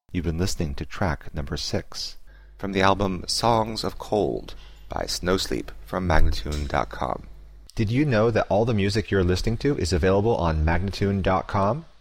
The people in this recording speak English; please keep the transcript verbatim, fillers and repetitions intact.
You've been listening to track number six from the album Songs of Cold by Snowsleep from Magnatune dot com. Did you know that all the music you're listening to is available on Magnatune dot com?